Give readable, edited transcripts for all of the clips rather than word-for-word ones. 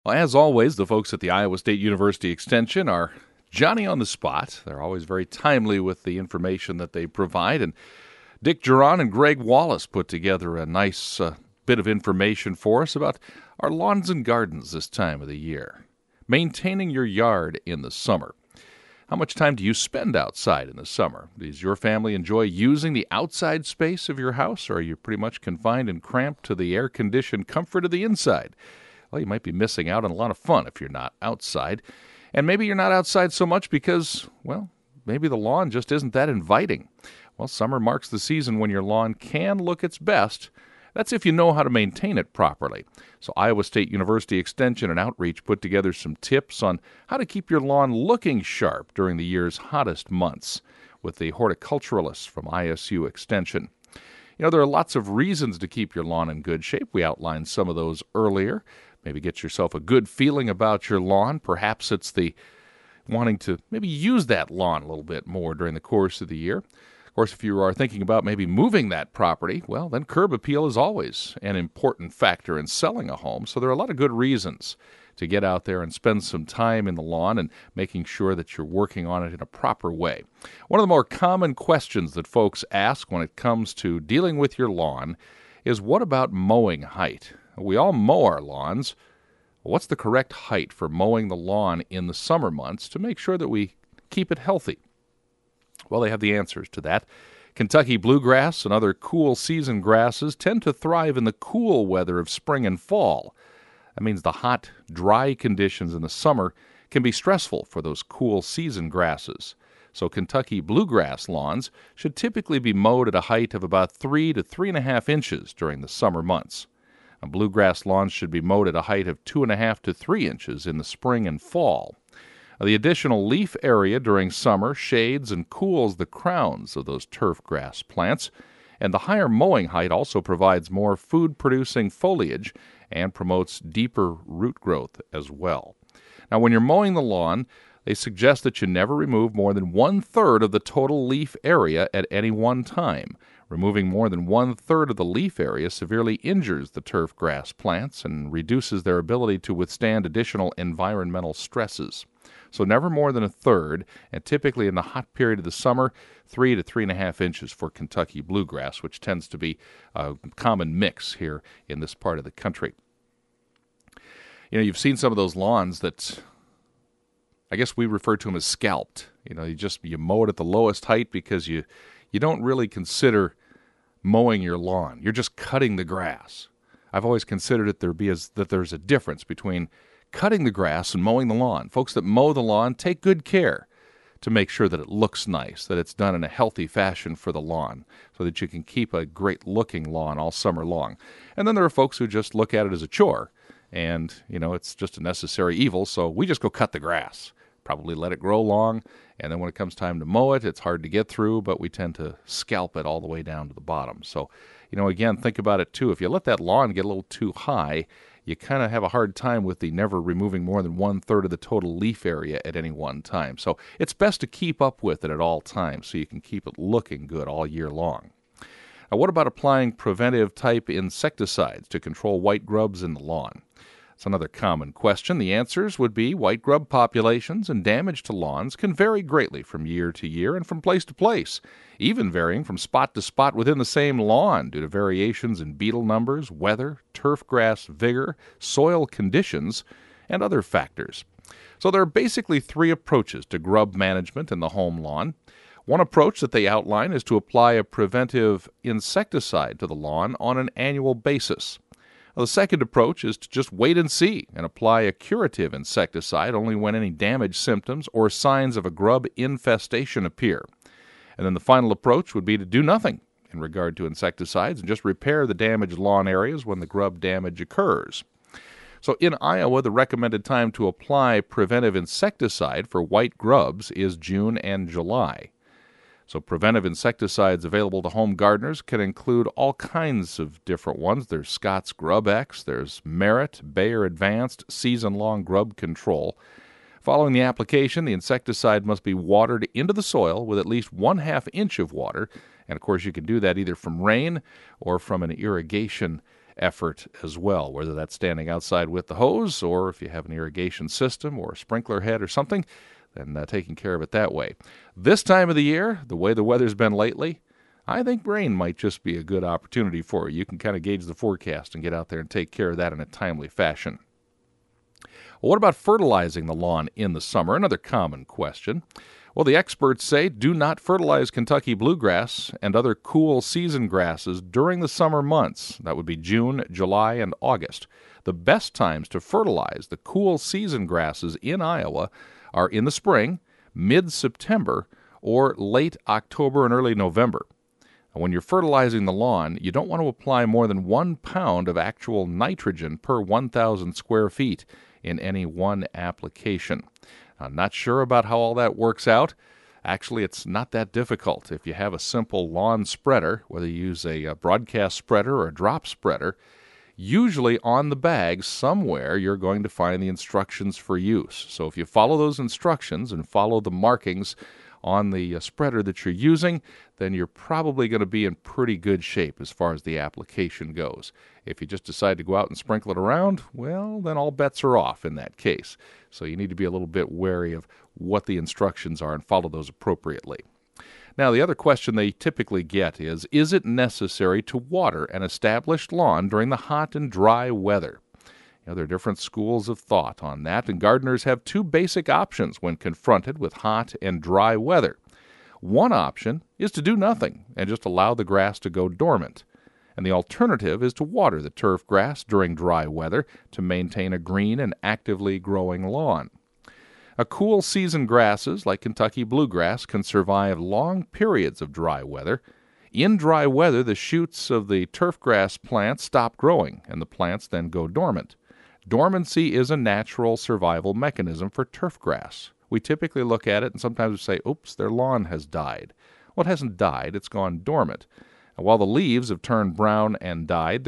Well, as always, the folks at the Iowa State University Extension are Johnny on the spot. They're always very timely with the information that they provide. And Dick Geron and Greg Wallace put together a nice bit of information for us about our lawns and gardens this time of the year. Maintaining your yard in the summer. How much time do you spend outside in the summer? Does your family enjoy using the outside space of your house, or are you pretty much confined and cramped to the air-conditioned comfort of the inside? Well, you might be missing out on a lot of fun if you're not outside. And maybe you're not outside so much because, well, maybe the lawn just isn't that inviting. Well, summer marks the season when your lawn can look its best. That's if you know how to maintain it properly. So Iowa State University Extension and Outreach put together some tips on how to keep your lawn looking sharp during the year's hottest months with the horticulturalists from ISU Extension. You know, there are lots of reasons to keep your lawn in good shape. We outlined some of those earlier. Maybe get yourself a good feeling about your lawn. Perhaps it's the wanting to maybe use that lawn a little bit more during the course of the year. Of course, if you are thinking about maybe moving that property, well, then curb appeal is always an important factor in selling a home. So there are a lot of good reasons to get out there and spend some time in the lawn and making sure that you're working on it in a proper way. One of the more common questions that folks ask when it comes to dealing with your lawn is, what about mowing height? We all mow our lawns. What's the correct height for mowing the lawn in the summer months to make sure that we keep it healthy? Well, they have the answers to that. Kentucky bluegrass and other cool season grasses tend to thrive in the cool weather of spring and fall. That means the hot, dry conditions in the summer can be stressful for those cool season grasses. So Kentucky bluegrass lawns should typically be mowed at a height of about 3 to 3.5 inches during the summer months. Bluegrass lawns should be mowed at a height of 2.5 to 3 inches in the spring and fall. The additional leaf area during summer shades and cools the crowns of those turf grass plants, and the higher mowing height also provides more food-producing foliage and promotes deeper root growth as well. Now, when you're mowing the lawn, they suggest that you never remove more than 1/3 of the total leaf area at any one time. Removing more than 1/3 of the leaf area severely injures the turf grass plants and reduces their ability to withstand additional environmental stresses. So never more than 1/3, and typically in the hot period of the summer, 3 to 3.5 inches for Kentucky bluegrass, which tends to be a common mix here in this part of the country. You know, you've seen some of those lawns that I guess we refer to them as scalped. You know, you mow it at the lowest height because you don't really consider mowing your lawn. You're just cutting the grass. I've always considered it that there's a difference between cutting the grass and mowing the lawn. Folks that mow the lawn take good care to make sure that it looks nice, that it's done in a healthy fashion for the lawn, so that you can keep a great-looking lawn all summer long. And then there are folks who just look at it as a chore, and, you know, it's just a necessary evil, so we just go cut the grass. Probably let it grow long, and then when it comes time to mow it, it's hard to get through, but we tend to scalp it all the way down to the bottom. So, you know, again, think about it too. If you let that lawn get a little too high, you kind of have a hard time with the never removing more than 1/3 of the total leaf area at any one time. So it's best to keep up with it at all times so you can keep it looking good all year long. Now, what about applying preventive type insecticides to control white grubs in the lawn? It's another common question. The answers would be white grub populations and damage to lawns can vary greatly from year to year and from place to place, even varying from spot to spot within the same lawn due to variations in beetle numbers, weather, turf grass vigor, soil conditions, and other factors. So there are basically 3 approaches to grub management in the home lawn. One approach that they outline is to apply a preventive insecticide to the lawn on an annual basis. The second approach is to just wait and see and apply a curative insecticide only when any damage symptoms or signs of a grub infestation appear. And then the final approach would be to do nothing in regard to insecticides and just repair the damaged lawn areas when the grub damage occurs. So in Iowa, the recommended time to apply preventive insecticide for white grubs is June and July. So preventive insecticides available to home gardeners can include all kinds of different ones. There's Scott's Grub X, there's Merit, Bayer Advanced Season-Long Grub Control. Following the application, the insecticide must be watered into the soil with at least 1/2 inch of water. And, of course, you can do that either from rain or from an irrigation effort as well, whether that's standing outside with the hose or if you have an irrigation system or a sprinkler head or something, then taking care of it that way. This time of the year, the way the weather's been lately, I think rain might just be a good opportunity for you. You can kind of gauge the forecast and get out there and take care of that in a timely fashion. Well, what about fertilizing the lawn in the summer? Another common question. Well, the experts say do not fertilize Kentucky bluegrass and other cool season grasses during the summer months. That would be June, July, and August. The best times to fertilize the cool season grasses in Iowa are in the spring, mid-September, or late October and early November. When you're fertilizing the lawn, you don't want to apply more than 1 pound of actual nitrogen per 1,000 square feet in any one application. I'm not sure about how all that works out. Actually, it's not that difficult. If you have a simple lawn spreader, whether you use a broadcast spreader or a drop spreader, usually on the bag somewhere you're going to find the instructions for use. So if you follow those instructions and follow the markings on the spreader that you're using, then you're probably going to be in pretty good shape as far as the application goes. If you just decide to go out and sprinkle it around, well, then all bets are off in that case. So you need to be a little bit wary of what the instructions are and follow those appropriately. Now, the other question they typically get is it necessary to water an established lawn during the hot and dry weather? There are different schools of thought on that, and gardeners have two basic options when confronted with hot and dry weather. One option is to do nothing and just allow the grass to go dormant. And the alternative is to water the turf grass during dry weather to maintain a green and actively growing lawn. Cool season grasses like Kentucky bluegrass can survive long periods of dry weather. In dry weather, the shoots of the turf grass plants stop growing, and the plants then go dormant. Dormancy is a natural survival mechanism for turf grass. We typically look at it and sometimes we say, oops, their lawn has died. Well, it hasn't died, it's gone dormant. And while the leaves have turned brown and died,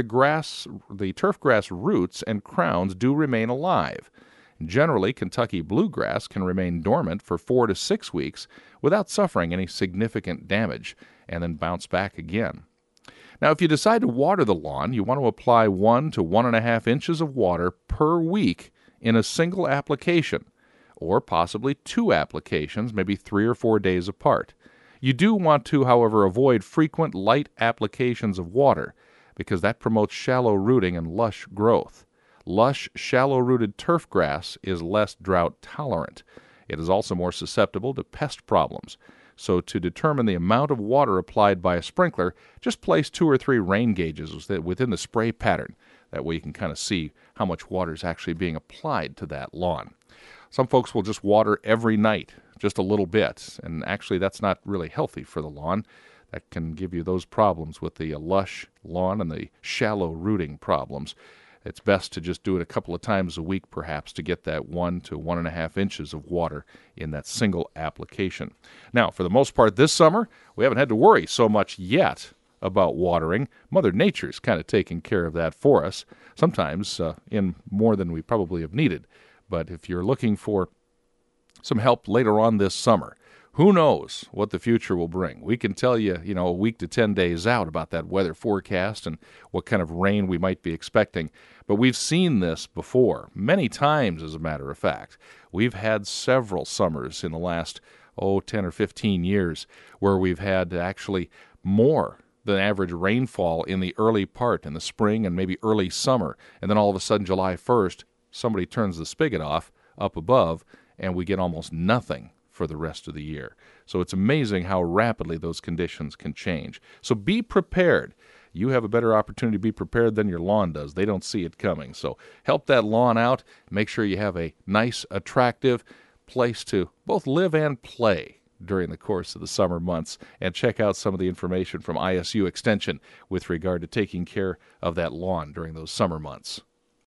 the turf grass roots and crowns do remain alive. Generally, Kentucky bluegrass can remain dormant for 4 to 6 weeks without suffering any significant damage and then bounce back again. Now, if you decide to water the lawn, you want to apply 1 to 1.5 inches of water per week in a single application, or possibly 2 applications, maybe 3 or 4 days apart. You do want to, however, avoid frequent light applications of water because that promotes shallow rooting and lush growth. Lush, shallow-rooted turf grass is less drought tolerant. It is also more susceptible to pest problems. So to determine the amount of water applied by a sprinkler, just place 2 or 3 rain gauges within the spray pattern. That way you can kind of see how much water is actually being applied to that lawn. Some folks will just water every night, just a little bit, and actually that's not really healthy for the lawn. That can give you those problems with the lush lawn and the shallow rooting problems. It's best to just do it a couple of times a week, perhaps, to get that 1 to 1.5 inches of water in that single application. Now, for the most part this summer, we haven't had to worry so much yet about watering. Mother Nature's kind of taking care of that for us, sometimes in more than we probably have needed. But if you're looking for some help later on this summer, who knows what the future will bring? We can tell you, a week to 10 days out about that weather forecast and what kind of rain we might be expecting. But we've seen this before, many times, as a matter of fact. We've had several summers in the last, 10 or 15 years where we've had actually more than average rainfall in the early part, in the spring and maybe early summer. And then all of a sudden, July 1st, somebody turns the spigot off up above, and we get almost nothing for the rest of the year. So it's amazing how rapidly those conditions can change. So be prepared. You have a better opportunity to be prepared than your lawn does. They don't see it coming. So help that lawn out. Make sure you have a nice, attractive place to both live and play during the course of the summer months, and check out some of the information from ISU Extension with regard to taking care of that lawn during those summer months.